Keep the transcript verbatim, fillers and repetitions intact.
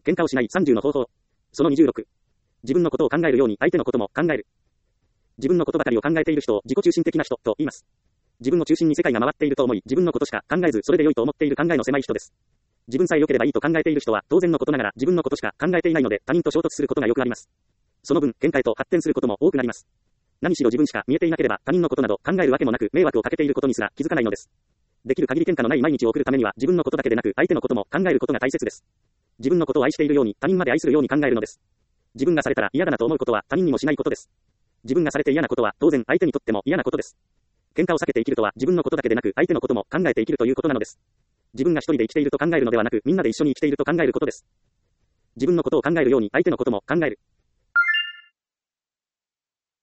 喧嘩をしないさんじゅうの方法。そのにじゅうろく。自分のことを考えるように相手のことも考える。自分のことばかりを考えている人を自己中心的な人と言います。自分の中心に世界が回っていると思い、自分のことしか考えずそれで良いと思っている考えの狭い人です。自分さえ良ければいいと考えている人は当然のことながら自分のことしか考えていないので他人と衝突することがよくあります。その分、喧嘩へと発展することも多くなります。何しろ自分しか見えていなければ他人のことなど考えるわけもなく迷惑をかけていることにすら気づかないのです。できる限り喧嘩のない毎日を送るためには自分のことだけでなく相手のことも考えることが大切です。自分のことを愛しているように他人まで愛するように考えるのです。自分がされたら嫌だなと思うことは他人にもしないことです。自分がされて嫌なことは当然相手にとっても嫌なことです。喧嘩を避けて生きるとは自分のことだけでなく相手のことも考えて生きるということなのです。自分が一人で生きていると考えるのではなくみんなで一緒に生きていると考えることです。自分のことを考えるように相手のことも考える。